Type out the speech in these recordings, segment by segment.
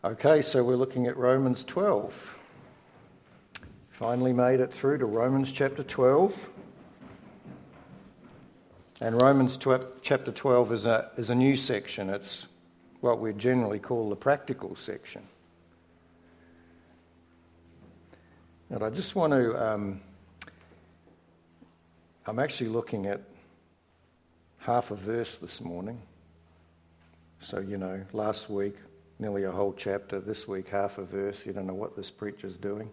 Okay, so we're looking at Romans 12. Finally made it through to Romans chapter 12. And Romans chapter 12 is a new section. It's what we generally call the practical section. And I just want to... I'm actually looking at half a verse this morning. So, last week, nearly a whole chapter. This week, half a verse. You don't know what this preacher's doing.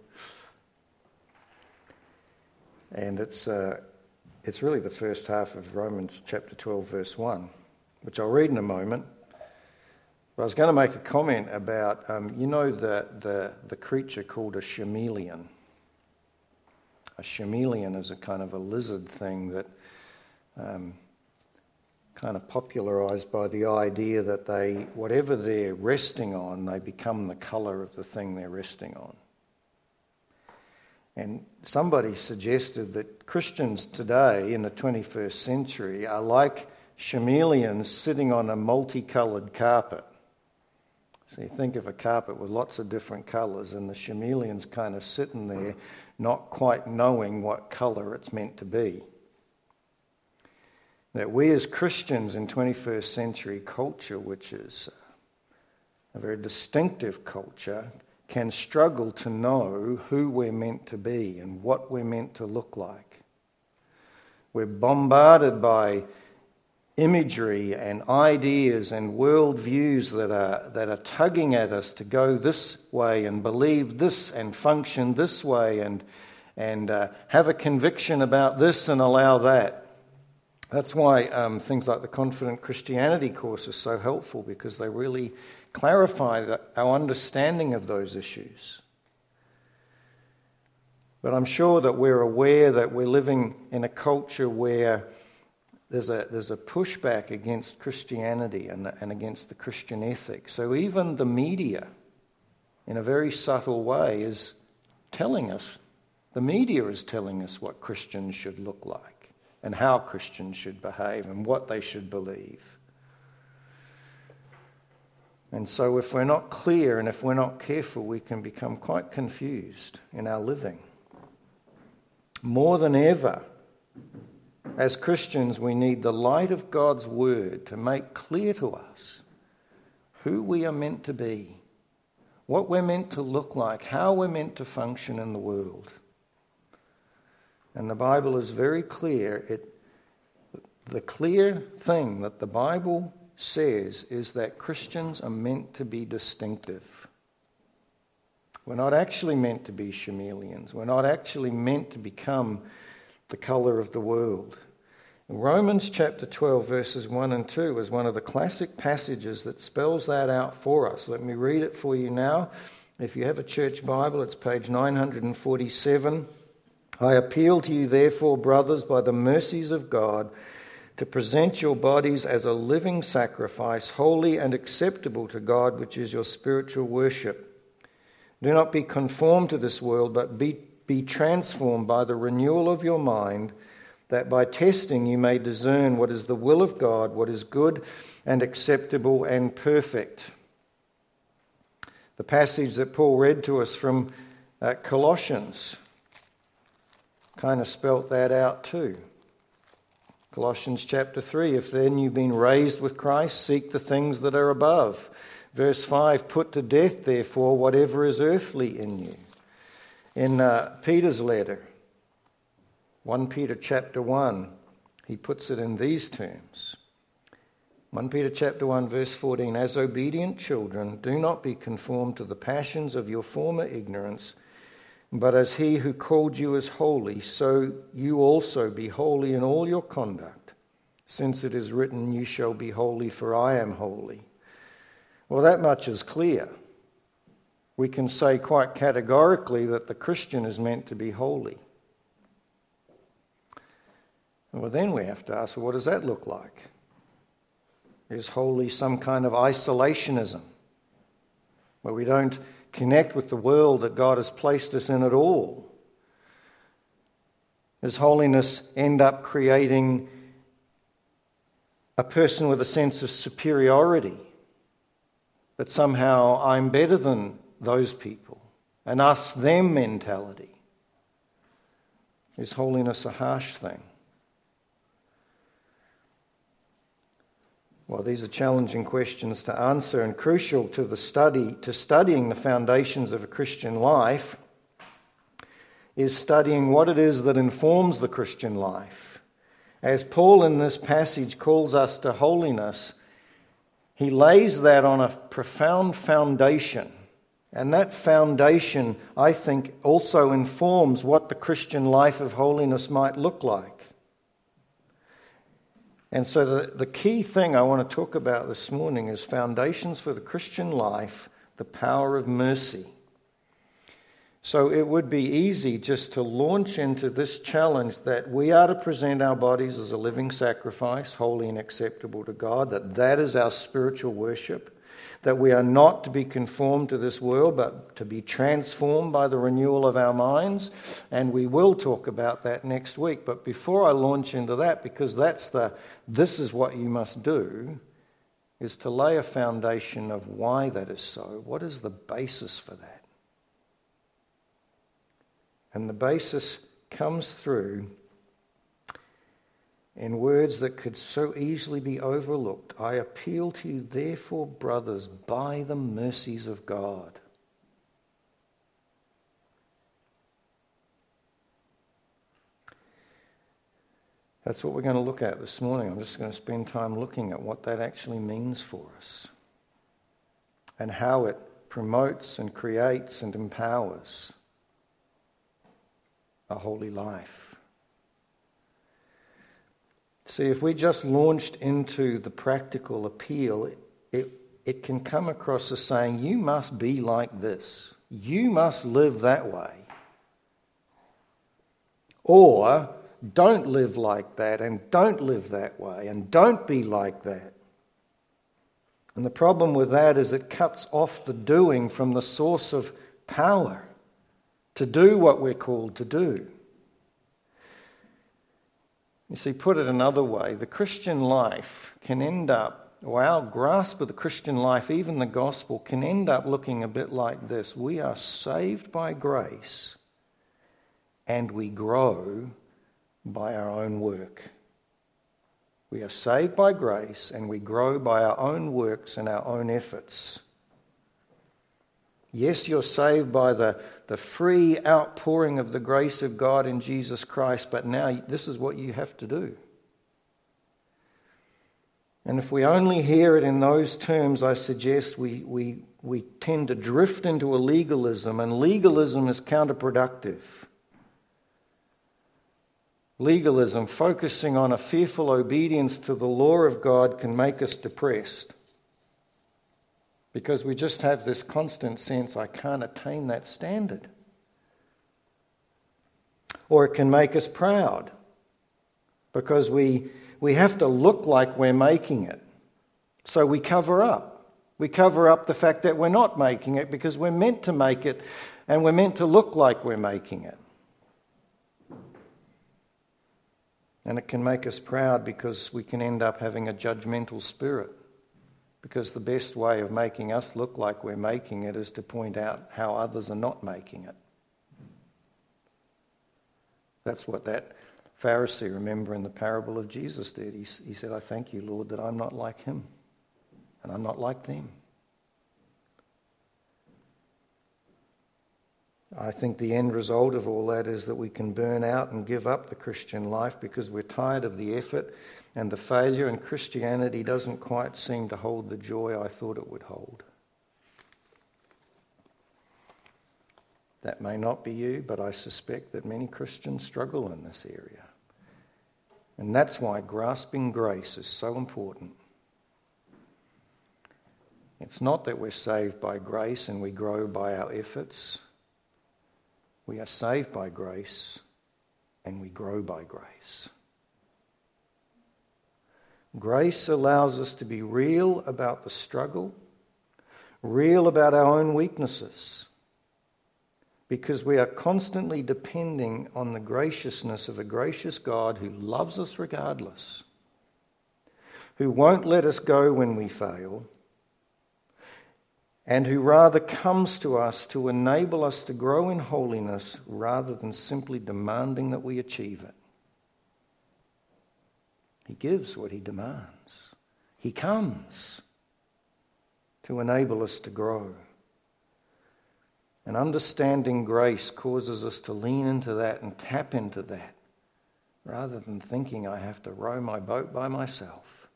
And it's really the first half of Romans chapter 12, verse 1, which I'll read in a moment. But I was going to make a comment about, the creature called a chameleon. A chameleon is a kind of a lizard thing that kind of popularised by the idea that whatever they're resting on, they become the colour of the thing they're resting on. And somebody suggested that Christians today in the 21st century are like chameleons sitting on a multicoloured carpet. So you think of a carpet with lots of different colours, and the chameleon's kind of sitting there not quite knowing what colour it's meant to be. That we as Christians in 21st century culture, which is a very distinctive culture, can struggle to know who we're meant to be and what we're meant to look like. We're bombarded by imagery and ideas and worldviews that are tugging at us to go this way and believe this and function this way and have a conviction about this and allow that. That's why things like the Confident Christianity course is so helpful, because they really clarify our understanding of those issues. But I'm sure that we're aware that we're living in a culture where there's a pushback against Christianity and against the Christian ethic. So even the media, in a very subtle way, is telling us, the media is telling us what Christians should look like, and how Christians should behave, and what they should believe. And so if we're not clear and if we're not careful, we can become quite confused in our living. More than ever, as Christians, we need the light of God's word to make clear to us who we are meant to be, what we're meant to look like, how we're meant to function in the world. And the Bible is very clear. The clear thing that the Bible says is that Christians are meant to be distinctive. We're not actually meant to be chameleons. We're not actually meant to become the colour of the world. Romans chapter 12 verses 1 and 2 is one of the classic passages that spells that out for us. Let me read it for you now. If you have a church Bible, it's page 947. I appeal to you, therefore, brothers, by the mercies of God, to present your bodies as a living sacrifice, holy and acceptable to God, which is your spiritual worship. Do not be conformed to this world, but be transformed by the renewal of your mind, that by testing you may discern what is the will of God, what is good and acceptable and perfect. The passage that Paul read to us from Colossians kind of spelt that out too. Colossians chapter 3, if then you've been raised with Christ, seek the things that are above. Verse 5, put to death, therefore, whatever is earthly in you. In Peter's letter, 1 Peter chapter 1, he puts it in these terms. 1 Peter chapter 1, verse 14, as obedient children, do not be conformed to the passions of your former ignorance, but as he who called you is holy, so you also be holy in all your conduct, since it is written, you shall be holy, for I am holy. Well, that much is clear. We can say quite categorically that the Christian is meant to be holy. Well, then we have to ask, well, what does that look like? Is holy some kind of isolationism, where we don't connect with the world that God has placed us in at all? Does holiness end up creating a person with a sense of superiority that somehow I'm better than those people, an us-them mentality. Is holiness a harsh thing? Well, these are challenging questions to answer, and crucial to studying the foundations of a Christian life is studying what it is that informs the Christian life. As Paul in this passage calls us to holiness, he lays that on a profound foundation. And that foundation, I think, also informs what the Christian life of holiness might look like. And so the key thing I want to talk about this morning is foundations for the Christian life, the power of mercy. So it would be easy just to launch into this challenge that we are to present our bodies as a living sacrifice, holy and acceptable to God, that is our spiritual worship, that we are not to be conformed to this world, but to be transformed by the renewal of our minds. And we will talk about that next week. But before I launch into that, because this is what you must do, is to lay a foundation of why that is so. What is the basis for that? And the basis comes through in words that could so easily be overlooked. I appeal to you, therefore, brothers, by the mercies of God. That's what we're going to look at this morning. I'm just going to spend time looking at what that actually means for us and how it promotes and creates and empowers a holy life. See, if we just launched into the practical appeal, it can come across as saying, you must be like this. You must live that way. Or, don't live like that, and don't live that way, and don't be like that. And the problem with that is it cuts off the doing from the source of power to do what we're called to do. You see, put it another way, the Christian life can end up, or our grasp of the Christian life, even the gospel, can end up looking a bit like this. We are saved by grace, and we grow by our own work. We are saved by grace, and we grow by our own works and our own efforts. Yes, you're saved by the free outpouring of the grace of God in Jesus Christ, but now this is what you have to do. And if we only hear it in those terms, I suggest we tend to drift into a legalism, and legalism is counterproductive. Legalism, focusing on a fearful obedience to the law of God, can make us depressed. Because we just have this constant sense, I can't attain that standard. Or it can make us proud, because we have to look like we're making it. So we cover up. We cover up the fact that we're not making it, because we're meant to make it, and we're meant to look like we're making it. And it can make us proud because we can end up having a judgmental spirit. Because the best way of making us look like we're making it is to point out how others are not making it. That's what that Pharisee, remember in the parable of Jesus, did. He said, I thank you, Lord, that I'm not like him, and I'm not like them. I think the end result of all that is that we can burn out and give up the Christian life because we're tired of the effort and the failure, and Christianity doesn't quite seem to hold the joy I thought it would hold. That may not be you, but I suspect that many Christians struggle in this area. And that's why grasping grace is so important. It's not that we're saved by grace and we grow by our efforts. We are saved by grace and we grow by grace. Grace allows us to be real about the struggle, real about our own weaknesses, because we are constantly depending on the graciousness of a gracious God who loves us regardless, who won't let us go when we fail, and who rather comes to us to enable us to grow in holiness rather than simply demanding that we achieve it. He gives what he demands. He comes to enable us to grow. And understanding grace causes us to lean into that and tap into that, rather than thinking I have to row my boat by myself.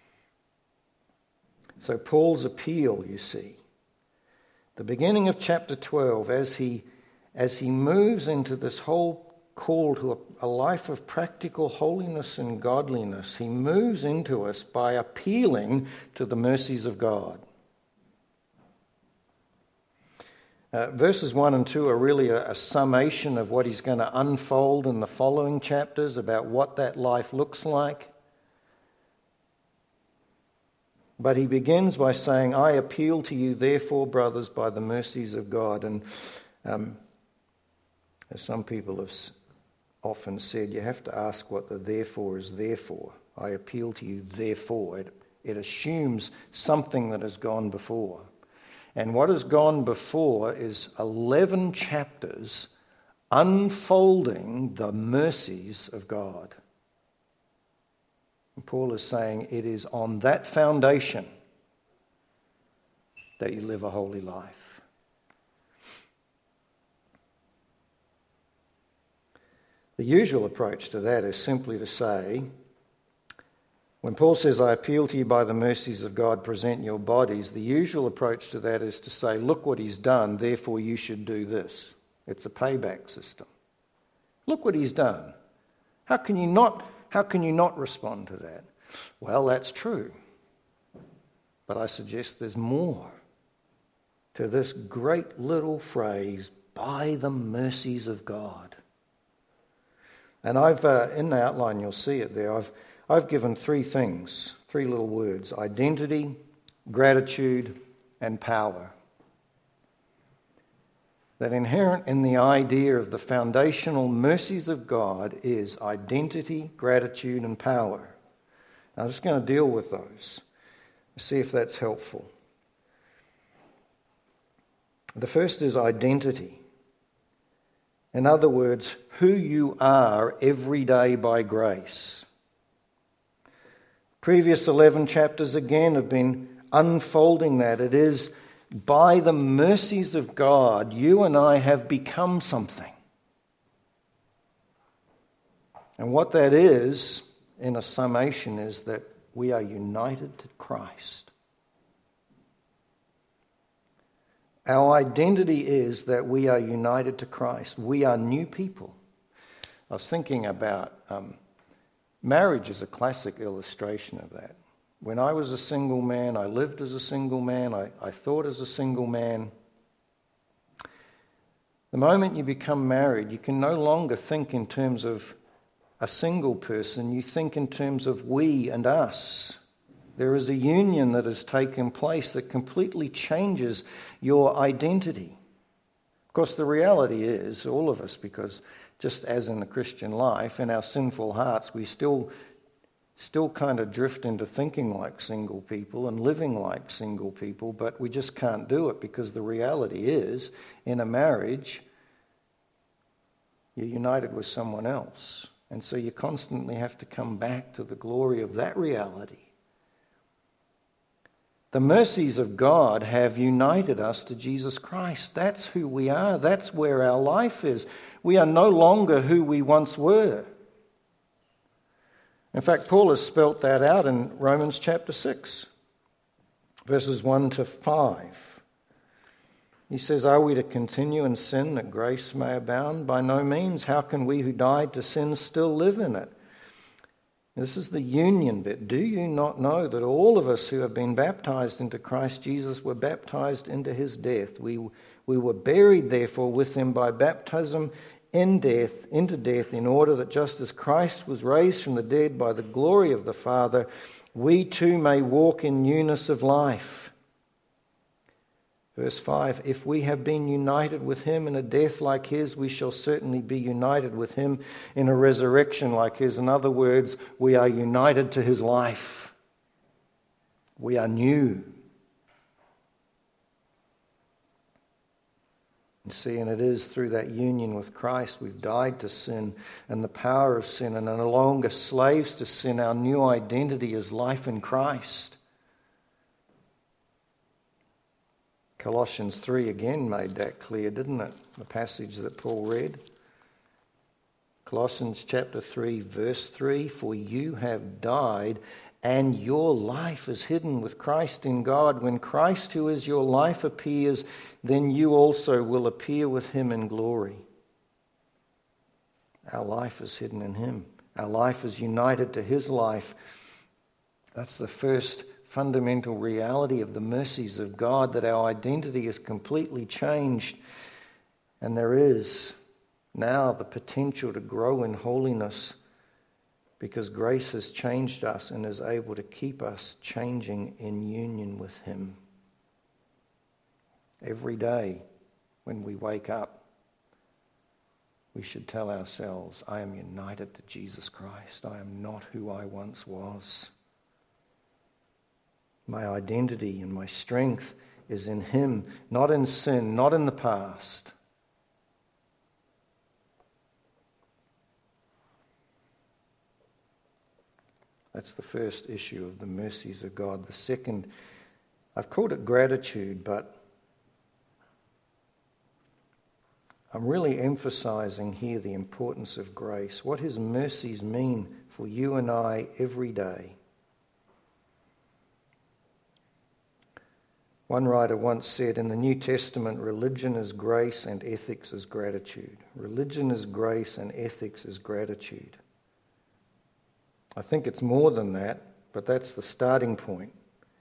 So Paul's appeal, you see, the beginning of chapter 12, as he moves into this whole call to a life of practical holiness and godliness, he moves into us by appealing to the mercies of God. Verses 1 and 2 are really a summation of what he's going to unfold in the following chapters about what that life looks like. But he begins by saying, I appeal to you, therefore, brothers, by the mercies of God. And as some people have often said, you have to ask what the therefore is there for. I appeal to you, therefore. It assumes something that has gone before. And what has gone before is 11 chapters unfolding the mercies of God. And Paul is saying it is on that foundation that you live a holy life. The usual approach to that is simply to say, when Paul says, I appeal to you by the mercies of God, present your bodies, the usual approach to that is to say, look what he's done, therefore you should do this. It's a payback system. Look what he's done. How can you not respond to that? Well, that's true. But I suggest there's more to this great little phrase, by the mercies of God. And I've, in the outline you'll see it there, I've given three things, three little words: identity, gratitude, and power. That inherent in the idea of the foundational mercies of God is identity, gratitude, and power. Now, I'm just going to deal with those, see if that's helpful. The first is identity. In other words, who you are every day by grace. Previous 11 chapters again have been unfolding that. It is by the mercies of God, you and I have become something. And what that is, in a summation, is that we are united to Christ. Our identity is that we are united to Christ. We are new people. I was thinking about marriage is a classic illustration of that. When I was a single man, I lived as a single man, I thought as a single man. The moment you become married, you can no longer think in terms of a single person, you think in terms of we and us. There is a union that has taken place that completely changes your identity. Of course, the reality is, all of us, because just as in the Christian life, in our sinful hearts, we still kind of drift into thinking like single people and living like single people, but we just can't do it because the reality is, in a marriage, you're united with someone else. And so you constantly have to come back to the glory of that reality. The mercies of God have united us to Jesus Christ. That's who we are. That's where our life is. We are no longer who we once were. In fact, Paul has spelt that out in Romans chapter 6, verses 1 to 5. He says, are we to continue in sin that grace may abound? By no means. How can we who died to sin still live in it? This is the union bit. Do you not know that all of us who have been baptized into Christ Jesus were baptized into his death? We were buried, therefore, with him by baptism into death, in order that just as Christ was raised from the dead by the glory of the Father, we too may walk in newness of life. Verse 5, if we have been united with him in a death like his, we shall certainly be united with him in a resurrection like his. In other words, we are united to his life. We are new. You see, and it is through that union with Christ we've died to sin and the power of sin and are no longer slaves to sin. Our new identity is life in Christ. Colossians 3 again made that clear, didn't it? The passage that Paul read. Colossians chapter 3 verse 3, for you have died and your life is hidden with Christ in God. When Christ, who is your life, appears, then you also will appear with him in glory. Our life is hidden in him. Our life is united to his life. That's the first fundamental reality of the mercies of God, that our identity is completely changed, and there is now the potential to grow in holiness because grace has changed us and is able to keep us changing in union with him. Every day when we wake up, we should tell ourselves, I am united to Jesus Christ. I am not who I once was. My identity and my strength is in him, not in sin, not in the past. That's the first issue of the mercies of God. The second, I've called it gratitude, but I'm really emphasizing here the importance of grace, what his mercies mean for you and I every day. One writer once said, in the New Testament, religion is grace and ethics is gratitude. Religion is grace and ethics is gratitude. I think it's more than that, but that's the starting point.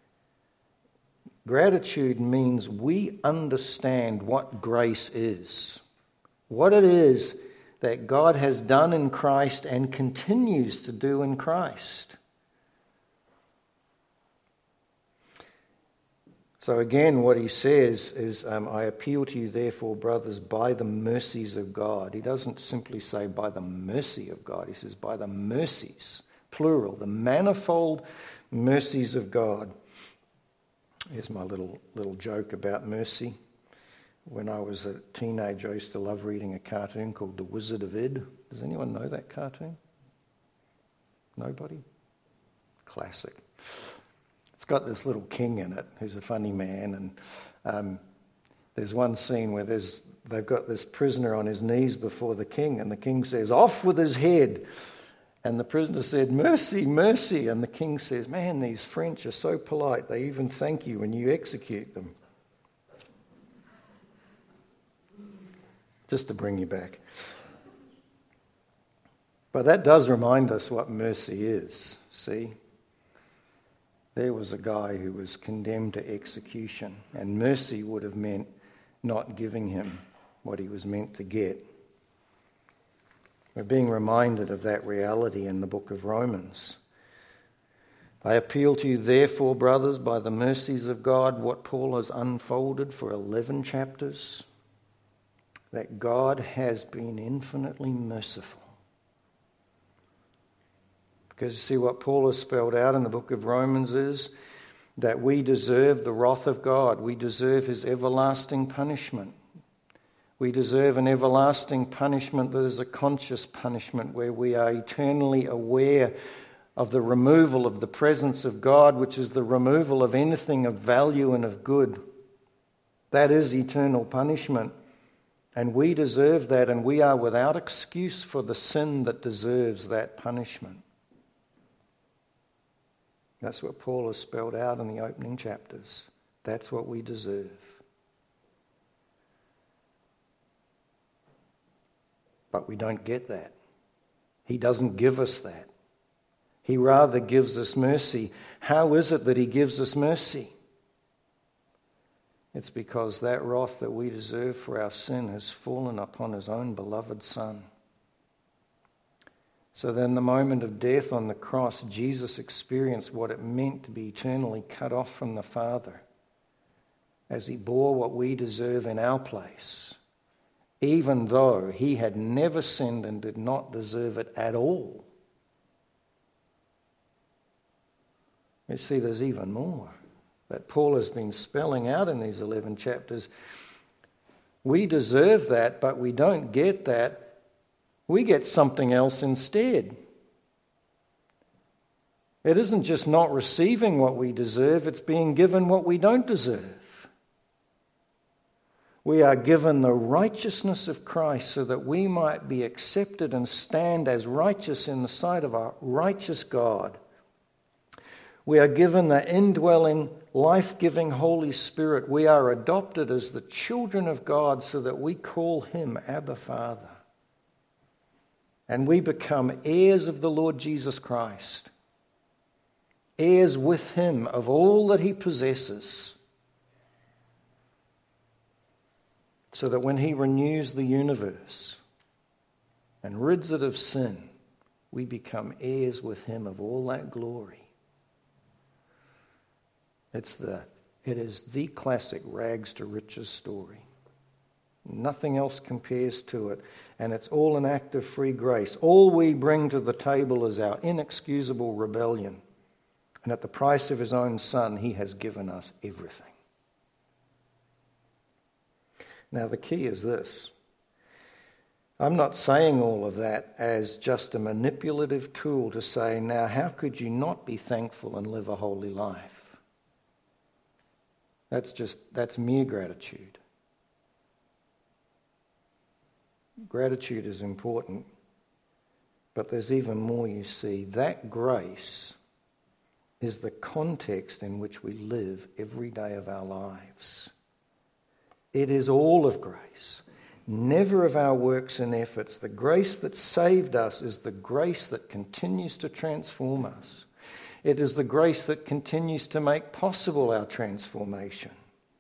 Gratitude means we understand what grace is, what it is that God has done in Christ and continues to do in Christ. So again, what he says is, I appeal to you therefore, brothers, by the mercies of God. He doesn't simply say by the mercy of God. He says by the mercies, plural, the manifold mercies of God. Here's my little joke about mercy. When I was a teenager, I used to love reading a cartoon called The Wizard of Id. Does anyone know that cartoon? Nobody? Classic. It's got this little king in it who's a funny man, and there's one scene where they've got this prisoner on his knees before the king, and the king says, off with his head. And the prisoner said, mercy, mercy. And the king says, man, these French are so polite, they even thank you when you execute them. Just to bring you back. But that does remind us what mercy is, see? There was a guy who was condemned to execution, and mercy would have meant not giving him what he was meant to get. We're being reminded of that reality in the book of Romans. I appeal to you, therefore, brothers, by the mercies of God, what Paul has unfolded for 11 chapters, that God has been infinitely merciful. Because you see, what Paul has spelled out in the book of Romans is that we deserve the wrath of God. We deserve his everlasting punishment. We deserve an everlasting punishment that is a conscious punishment, where we are eternally aware of the removal of the presence of God, which is the removal of anything of value and of good. That is eternal punishment. And we deserve that, and we are without excuse for the sin that deserves that punishment. That's what Paul has spelled out in the opening chapters. That's what we deserve. But we don't get that. He doesn't give us that. He rather gives us mercy. How is it that he gives us mercy? It's because that wrath that we deserve for our sin has fallen upon his own beloved Son. So that in the moment of death on the cross, Jesus experienced what it meant to be eternally cut off from the Father, as he bore what we deserve in our place, even though he had never sinned and did not deserve it at all. You see, there's even more that Paul has been spelling out in these 11 chapters. We deserve that, but we don't get that. We get something else instead. It isn't just not receiving what we deserve, it's being given what we don't deserve. We are given the righteousness of Christ so that we might be accepted and stand as righteous in the sight of our righteous God. We are given the indwelling, life-giving Holy Spirit. We are adopted as the children of God so that we call him Abba Father. And we become heirs of the Lord Jesus Christ, heirs with him of all that he possesses, so that when he renews the universe and rids it of sin, we become heirs with him of all that glory. It is the classic rags to riches story. Nothing else compares to it. And it's all an act of free grace. All we bring to the table is our inexcusable rebellion. And at the price of his own Son, he has given us everything. Now the key is this. I'm not saying all of that as just a manipulative tool to say, now how could you not be thankful and live a holy life? That's mere gratitude. Gratitude is important, but there's even more, you see. That grace is the context in which we live every day of our lives. It is all of grace, never of our works and efforts. The grace that saved us is the grace that continues to transform us. It is the grace that continues to make possible our transformation.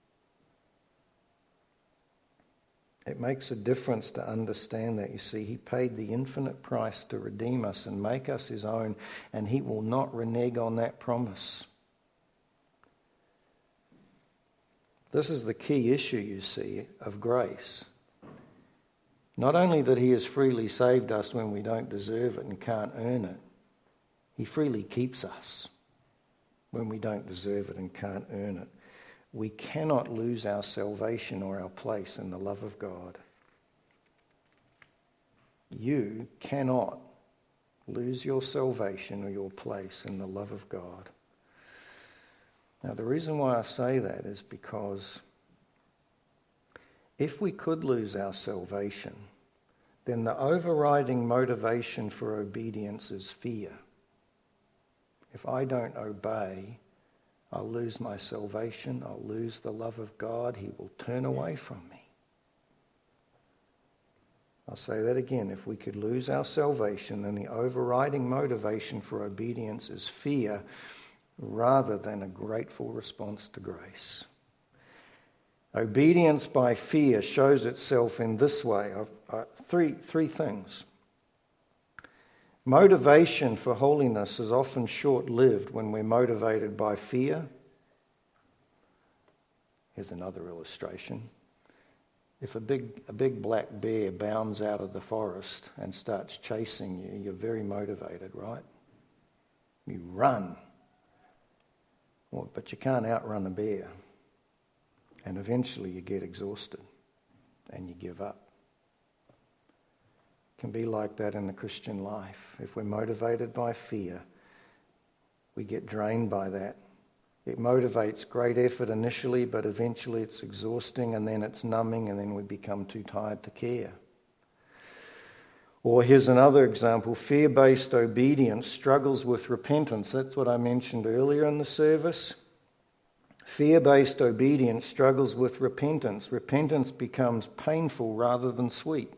It makes a difference to understand that. You see, he paid the infinite price to redeem us and make us his own, and he will not renege on that promise. This is the key issue, you see, of grace. Not only that he has freely saved us when we don't deserve it and can't earn it, he freely keeps us when we don't deserve it and can't earn it. We cannot lose our salvation or our place in the love of God. You cannot lose your salvation or your place in the love of God. Now, the reason why I say that is because if we could lose our salvation, then the overriding motivation for obedience is fear. If I don't obey, I'll lose my salvation, I'll lose the love of God, he will turn away from me. I'll say that again. If we could lose our salvation, then the overriding motivation for obedience is fear rather than a grateful response to grace. Obedience by fear shows itself in this way. Three things. Motivation for holiness is often short-lived when we're motivated by fear. Here's another illustration. If a big black bear bounds out of the forest and starts chasing you, you're very motivated, right? You run. Well, but you can't outrun a bear. And eventually you get exhausted and you give up. It can be like that in the Christian life. If we're motivated by fear, we get drained by that. It motivates great effort initially, but eventually it's exhausting and then it's numbing and then we become too tired to care. Or here's another example. Fear-based obedience struggles with repentance. That's what I mentioned earlier in the service. Fear-based obedience struggles with repentance. Repentance becomes painful rather than sweet.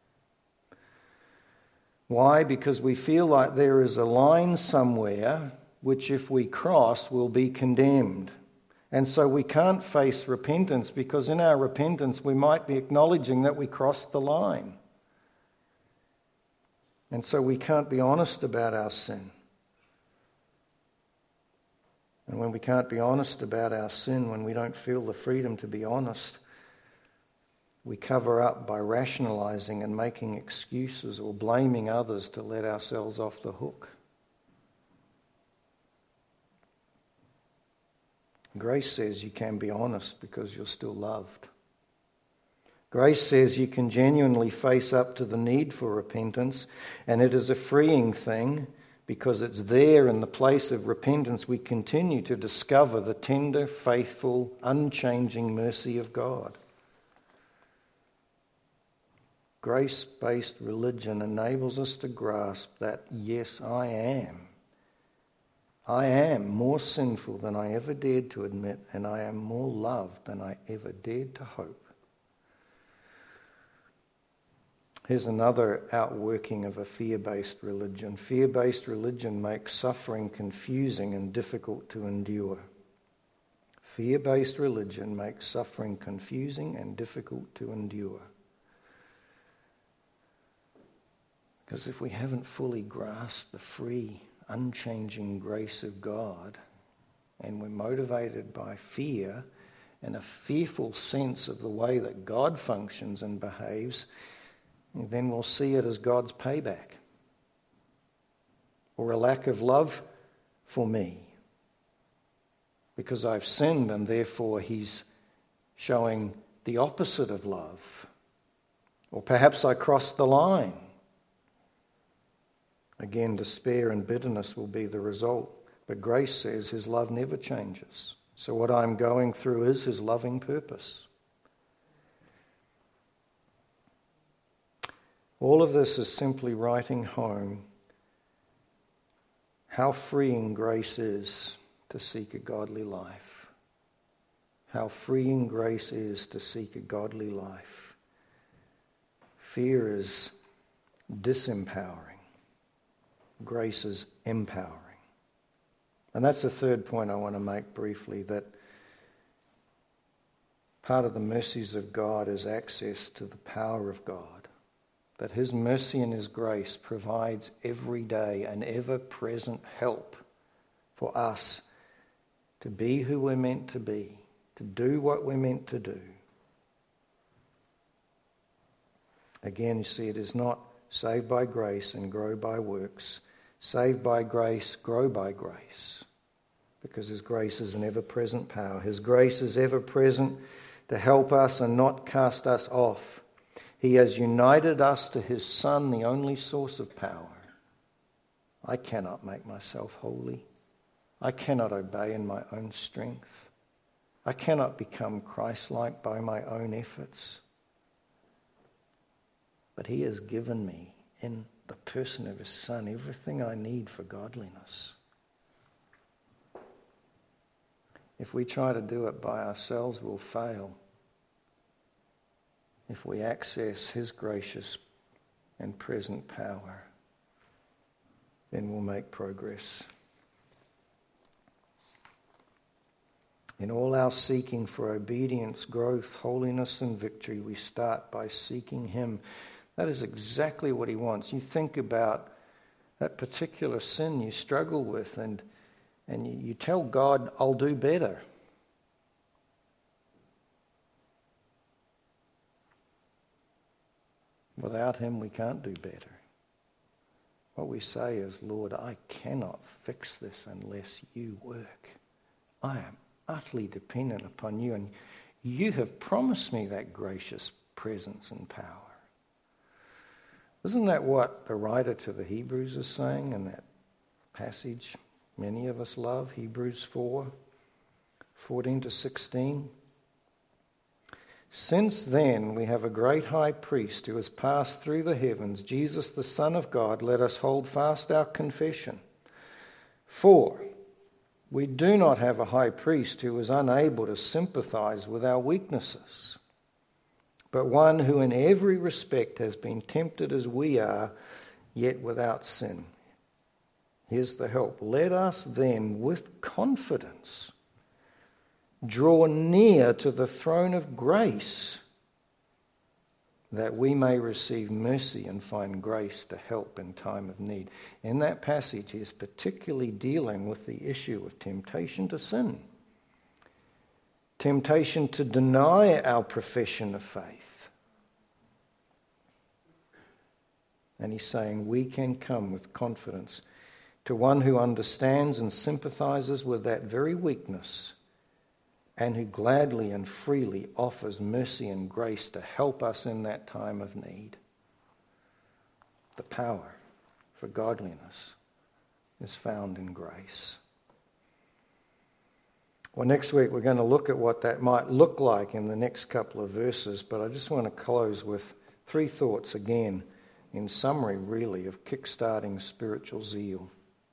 Why? Because we feel like there is a line somewhere which if we cross will be condemned. And so we can't face repentance because in our repentance we might be acknowledging that we crossed the line. And so we can't be honest about our sin. And when we can't be honest about our sin, when we don't feel the freedom to be honest, we cover up by rationalizing and making excuses or blaming others to let ourselves off the hook. Grace says you can be honest because you're still loved. Grace says you can genuinely face up to the need for repentance, and it is a freeing thing because it's there in the place of repentance we continue to discover the tender, faithful, unchanging mercy of God. Grace-based religion enables us to grasp that, yes, I am more sinful than I ever dared to admit, and I am more loved than I ever dared to hope. Here's another outworking of a fear-based religion. Fear-based religion makes suffering confusing and difficult to endure. Fear-based religion makes suffering confusing and difficult to endure. Because if we haven't fully grasped the free, unchanging grace of God, and we're motivated by fear and a fearful sense of the way that God functions and behaves, then we'll see it as God's payback or a lack of love for me because I've sinned, and therefore he's showing the opposite of love. Or perhaps I crossed the line. Again, despair and bitterness will be the result. But grace says his love never changes. So what I'm going through is his loving purpose. All of this is simply writing home how freeing grace is to seek a godly life. How freeing grace is to seek a godly life. Fear is disempowering. Grace is empowering. And that's the third point I want to make briefly, that part of the mercies of God is access to the power of God. That his mercy and his grace provides every day an ever-present help for us to be who we're meant to be, to do what we're meant to do. Again, you see, it is not saved by grace and grow by works. Saved by grace, grow by grace. Because his grace is an ever-present power. His grace is ever-present to help us and not cast us off. He has united us to his Son, the only source of power. I cannot make myself holy. I cannot obey in my own strength. I cannot become Christ-like by my own efforts. But he has given me, in the person of his Son, everything I need for godliness. If we try to do it by ourselves, we'll fail. If we access his gracious and present power, then we'll make progress. In all our seeking for obedience, growth, holiness, and victory, we start by seeking him. That is exactly what he wants. You think about that particular sin you struggle with, and you tell God, I'll do better. Without him, we can't do better. What we say is, Lord, I cannot fix this unless you work. I am utterly dependent upon you, and you have promised me that gracious presence and power. Isn't that what the writer to the Hebrews is saying in that passage many of us love, Hebrews 4:14-16? Since then we have a great high priest who has passed through the heavens, Jesus the Son of God. Let us hold fast our confession. For we do not have a high priest who is unable to sympathize with our weaknesses, but one who in every respect has been tempted as we are, yet without sin. Here's the help. Let us then with confidence draw near to the throne of grace, that we may receive mercy and find grace to help in time of need. In that passage, he is particularly dealing with the issue of temptation to sin, temptation to deny our profession of faith. And he's saying we can come with confidence to one who understands and sympathizes with that very weakness and who gladly and freely offers mercy and grace to help us in that time of need. The power for godliness is found in grace. Well, next week we're going to look at what that might look like in the next couple of verses, but I just want to close with 3 thoughts again, in summary really, of kickstarting spiritual zeal.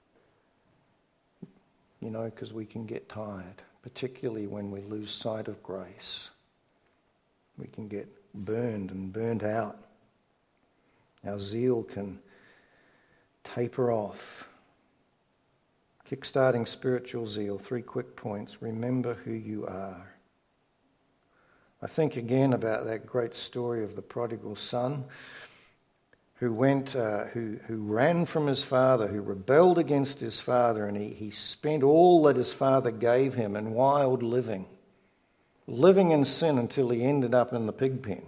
You know, because we can get tired, particularly when we lose sight of grace. We can get burned and burnt out. Our zeal can taper off. Kickstarting spiritual zeal, 3 quick points. Remember who you are. I think again about that great story of the prodigal son who ran from his father, who rebelled against his father, and he spent all that his father gave him in wild living in sin until he ended up in the pig pen.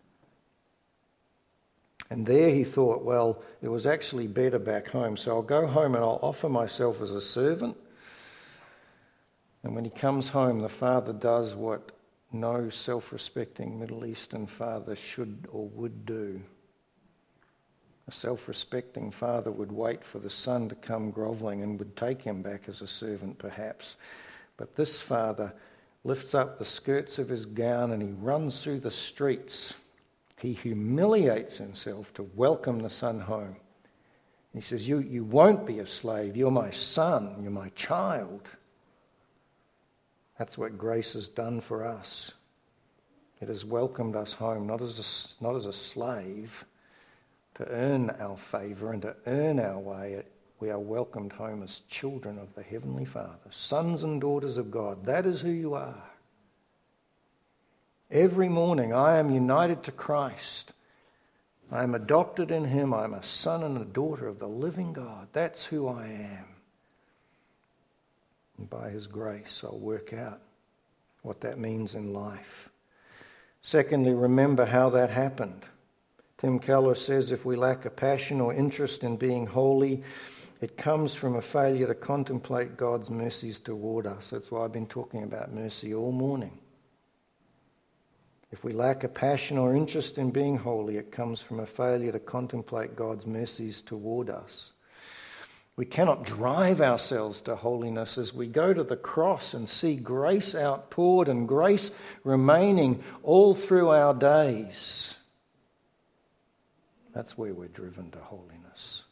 And there he thought, well, it was actually better back home, so I'll go home and I'll offer myself as a servant. And when he comes home, the father does what no self-respecting Middle Eastern father should or would do. A self-respecting father would wait for the son to come grovelling and would take him back as a servant perhaps. But this father lifts up the skirts of his gown and he runs through the streets. He humiliates himself to welcome the son home. He says, you won't be a slave. You're my son. You're my child. That's what grace has done for us. It has welcomed us home, not as a slave, to earn our favour and to earn our way. We are welcomed home as children of the Heavenly Father, sons and daughters of God. That is who you are. Every morning I am united to Christ. I am adopted in Him. I am a son and a daughter of the living God. That's who I am. And by His grace I'll work out what that means in life. Secondly, remember how that happened. Tim Keller says if we lack a passion or interest in being holy, it comes from a failure to contemplate God's mercies toward us. That's why I've been talking about mercy all morning. If we lack a passion or interest in being holy, it comes from a failure to contemplate God's mercies toward us. We cannot drive ourselves to holiness as we go to the cross and see grace outpoured and grace remaining all through our days. That's where we're driven to holiness.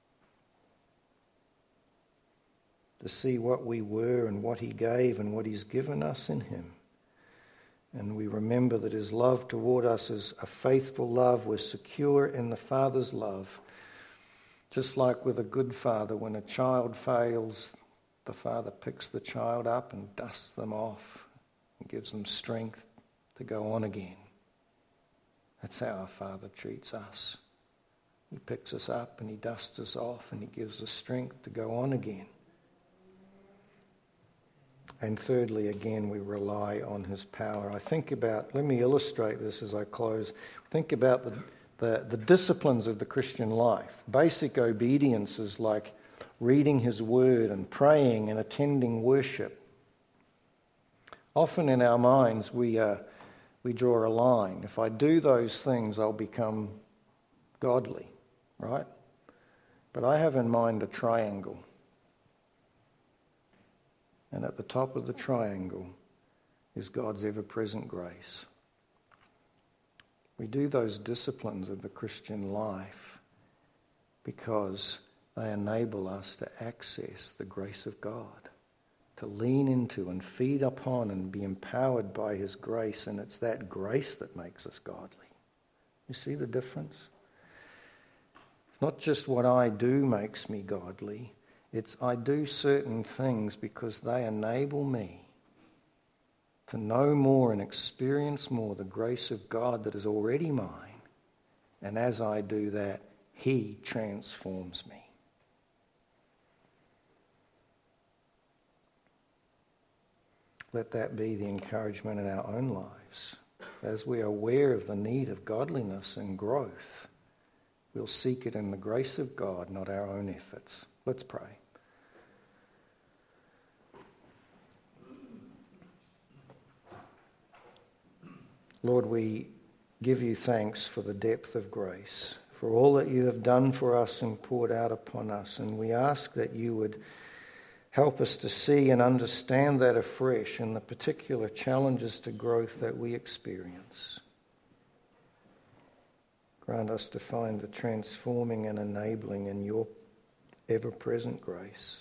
To see what we were and what He gave and what He's given us in Him. And we remember that His love toward us is a faithful love. We're secure in the Father's love. Just like with a good father, when a child fails, the father picks the child up and dusts them off and gives them strength to go on again. That's how our Father treats us. He picks us up and He dusts us off and He gives us strength to go on again. And thirdly, again, we rely on His power. Let me illustrate this as I close. Think about the disciplines of the Christian life. Basic obediences like reading His Word and praying and attending worship. Often in our minds we draw a line. If I do those things, I'll become godly, right? But I have in mind a triangle. And at the top of the triangle is God's ever-present grace. We do those disciplines of the Christian life because they enable us to access the grace of God, to lean into and feed upon and be empowered by His grace, and it's that grace that makes us godly. You see the difference? It's not just what I do makes me godly, it's I do certain things because they enable me to know more and experience more the grace of God that is already mine. And as I do that, He transforms me. Let that be the encouragement in our own lives. As we are aware of the need of godliness and growth, we'll seek it in the grace of God, not our own efforts. Let's pray. Lord, we give you thanks for the depth of grace, for all that you have done for us and poured out upon us. And we ask that you would help us to see and understand that afresh in the particular challenges to growth that we experience. Grant us to find the transforming and enabling in your ever-present grace.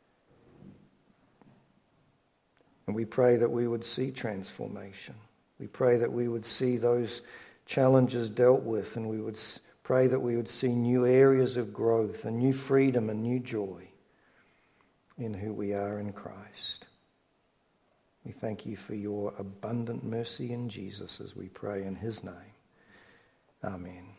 And we pray that we would see transformation. We pray that we would see those challenges dealt with, and we would pray that we would see new areas of growth and new freedom and new joy in who we are in Christ. We thank you for your abundant mercy in Jesus as we pray in his name. Amen.